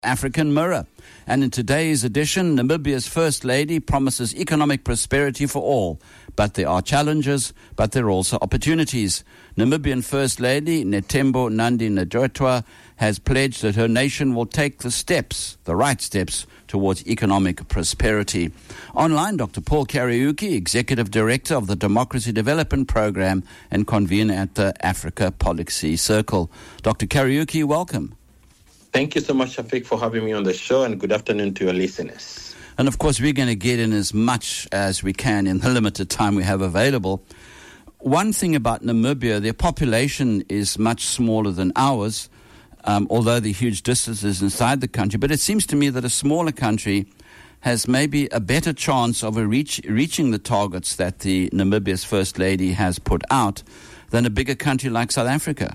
African Mirror. And in today's edition, Namibia's First Lady promises economic prosperity for all. But there are challenges, but there are also opportunities. Namibian First Lady Netembo Nandi-Ndaitwah has pledged that her nation will take the right steps towards economic prosperity. Online, Dr. Paul Kariuki, Executive Director of the Democracy Development Program and convener at the Africa Policy Circle. Dr. Kariuki, welcome. Thank you so much, Shafiq, for having me on the show, and good afternoon to your listeners. And of course, we're going to get in as much as we can in the limited time we have available. One thing about Namibia, their population is much smaller than ours, although the huge distances inside the country. But it seems to me that a smaller country has maybe a better chance of reaching the targets that the Namibia's First Lady has put out than a bigger country like South Africa.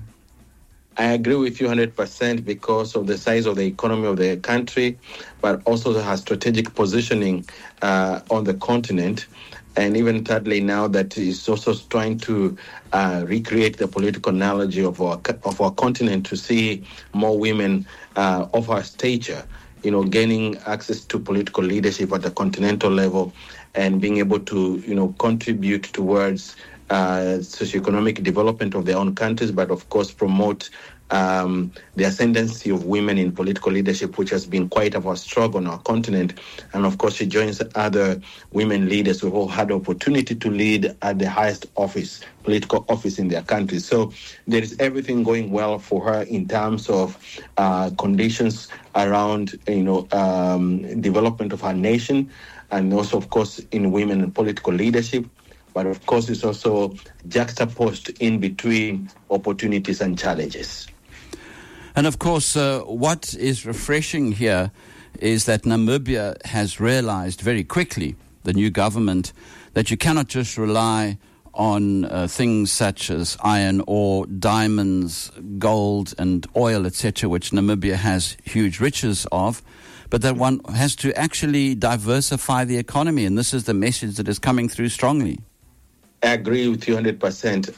I agree with you 100% because of the size of the economy of the country, but also her strategic positioning on the continent. And even thirdly, now that is also trying to recreate the political analogy of our continent to see more women of her stature, gaining access to political leadership at the continental level and being able to, contribute towards socioeconomic development of their own countries, but of course promote the ascendancy of women in political leadership, which has been quite of a struggle on our continent. And of course, she joins other women leaders who have had the opportunity to lead at the highest political office in their country. So there is everything going well for her in terms of conditions around, development of her nation, and also, of course, in women in political leadership. But of course, it's also juxtaposed in between opportunities and challenges. And of course, what is refreshing here is that Namibia has realized very quickly, the new government, that you cannot just rely on things such as iron ore, diamonds, gold and oil, etc., which Namibia has huge riches of, but that one has to actually diversify the economy. And this is the message that is coming through strongly. I agree with you 100%.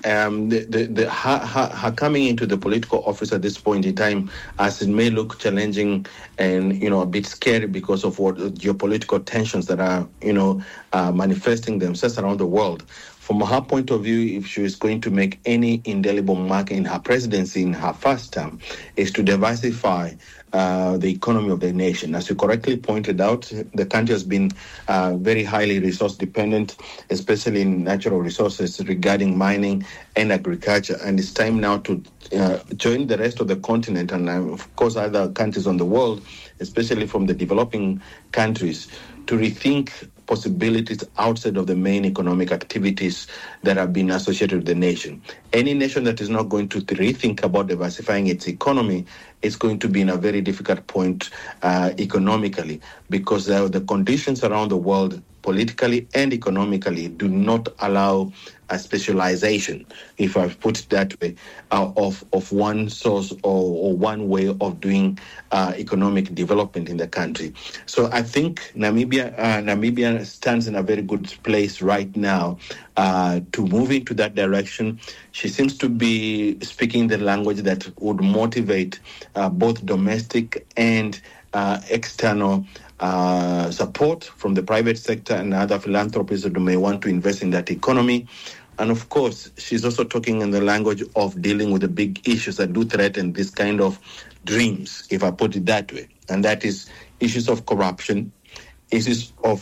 Her coming into the political office at this point in time, as it may look challenging and a bit scary because of what geopolitical tensions that are manifesting themselves around the world. From her point of view, if she is going to make any indelible mark in her presidency in her first term, is to diversify the economy of the nation. As you correctly pointed out, the country has been very highly resource dependent, especially in natural resources regarding mining and agriculture. And it's time now to join the rest of the continent and, of course, other countries on the world, especially from the developing countries, to rethink possibilities outside of the main economic activities that have been associated with the nation. Any nation that is not going to rethink about diversifying its economy is going to be in a very difficult point economically, because the conditions around the world, politically and economically, do not allow a specialization, if I put it that way, of one source or one way of doing economic development in the country. So I think Namibia stands in a very good place right now to move into that direction. She seems to be speaking the language that would motivate both domestic and external support from the private sector and other philanthropists that may want to invest in that economy. And of course, she's also talking in the language of dealing with the big issues that do threaten this kind of dreams, if I put it that way. And that is issues of corruption, issues of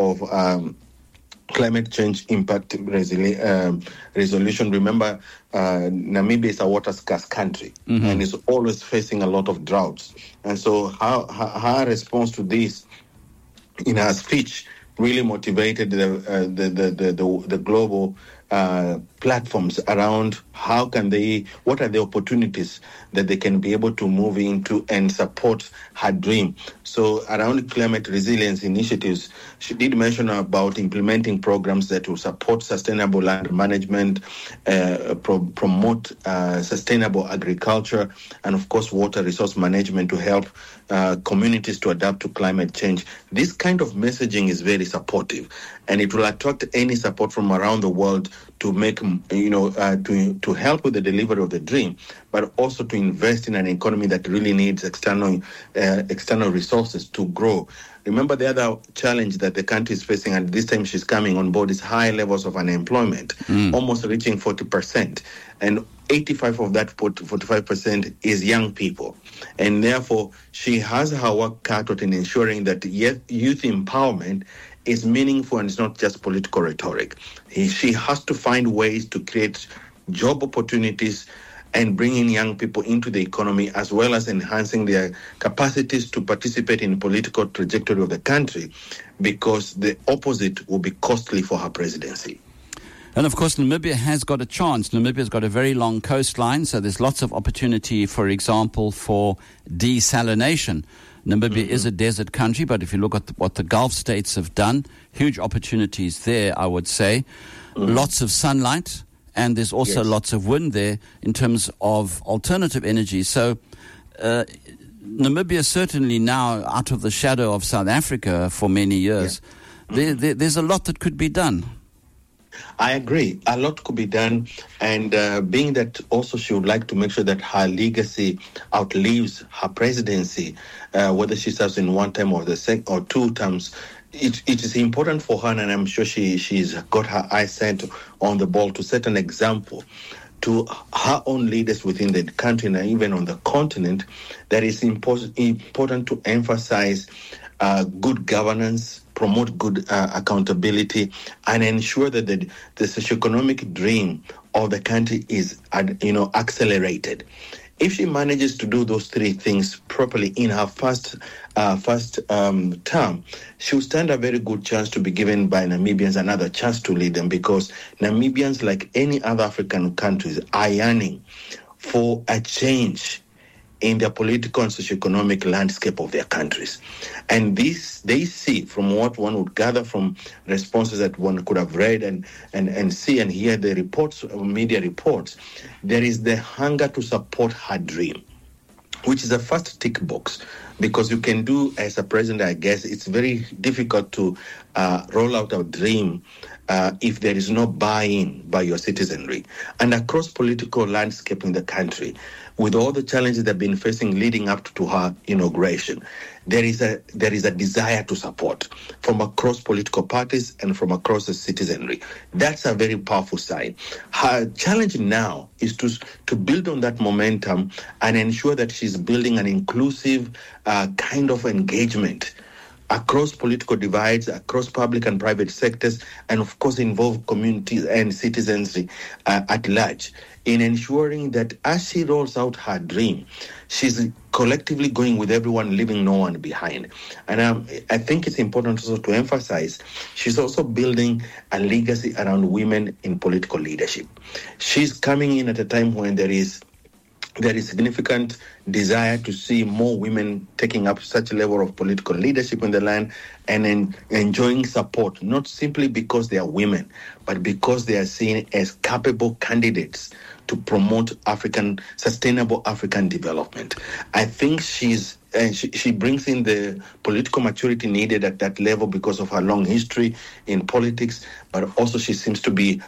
climate change impact resolution. Remember, Namibia is a water-scarce country, and is always facing a lot of droughts. And so her response to this in her speech really motivated the global platforms around what are the opportunities that they can be able to move into and support her dream. So around climate resilience initiatives, she did mention about implementing programs that will support sustainable land management, promote sustainable agriculture, and of course water resource management to help communities to adapt to climate change. This kind of messaging is very supportive, and it will attract any support from around the world to make to help with the delivery of the dream, but also to invest in an economy that really needs external resources to grow. Remember, the other challenge that the country is facing, and this time she's coming on board, is high levels of unemployment, almost reaching 40%. And 85 of that 45% is young people. And therefore, she has her work cut out in ensuring that youth empowerment is meaningful and it's not just political rhetoric. She has to find ways to create job opportunities and bringing young people into the economy, as well as enhancing their capacities to participate in the political trajectory of the country, because the opposite will be costly for her presidency. And of course, Namibia has got a chance. Namibia's got a very long coastline, so there's lots of opportunity, for example, for desalination. Namibia is a desert country, but if you look at what the Gulf states have done, huge opportunities there, I would say. Lots of sunlight, and there's also lots of wind there in terms of alternative energy. So Namibia certainly now out of the shadow of South Africa for many years. There's a lot that could be done. I agree. A lot could be done. And being that also she would like to make sure that her legacy outlives her presidency, whether she serves in one term or or two terms, it is important for her, and I'm sure she's got her eyes set on the ball to set an example to her own leaders within the country and even on the continent, that is important to emphasize good governance, promote good accountability, and ensure that the socioeconomic dream of the country is accelerated. If she manages to do those three things properly in her first term, she'll stand a very good chance to be given by Namibians another chance to lead them, because Namibians, like any other African countries, are yearning for a change in the political and socioeconomic landscape of their countries. And this, they see, from what one would gather from responses that one could have read and see and hear the reports, media reports, there is the hunger to support her dream, which is a first tick box. Because you can do, as a president, I guess, it's very difficult to roll out a dream if there is no buy-in by your citizenry. And across political landscape in the country, with all the challenges they've been facing leading up to her inauguration, there is a desire to support from across political parties and from across the citizenry. That's a very powerful sign. Her challenge now is to build on that momentum and ensure that she's building an inclusive kind of engagement across political divides, across public and private sectors, and of course involve communities and citizens at large, in ensuring that as she rolls out her dream, she's collectively going with everyone, leaving no one behind. And I think it's important also to emphasize she's also building a legacy around women in political leadership. She's coming in at a time when there is significant desire to see more women taking up such a level of political leadership in the land and enjoying support, not simply because they are women, but because they are seen as capable candidates to promote sustainable African development. I think she brings in the political maturity needed at that level because of her long history in politics, but also she seems to be,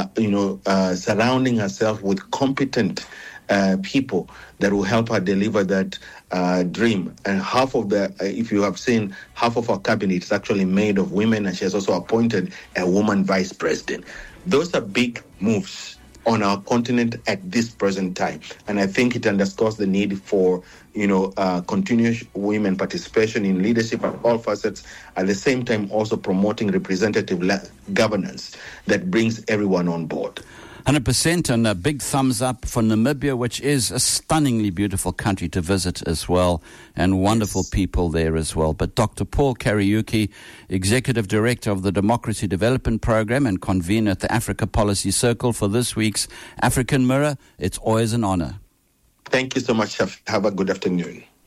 surrounding herself with competent people that will help her deliver that dream. And if you have seen, half of her cabinet is actually made of women, and she has also appointed a woman vice president. Those are big moves on our continent at this present time. And I think it underscores the need for, continuous women participation in leadership at all facets, at the same time also promoting representative governance that brings everyone on board. 100%, and a big thumbs up for Namibia, which is a stunningly beautiful country to visit as well, and wonderful people there as well. But Dr. Paul Kariuki, Executive Director of the Democracy Development Program and convener at the Africa Policy Circle for this week's African Mirror, it's always an honor. Thank you so much. Have a good afternoon.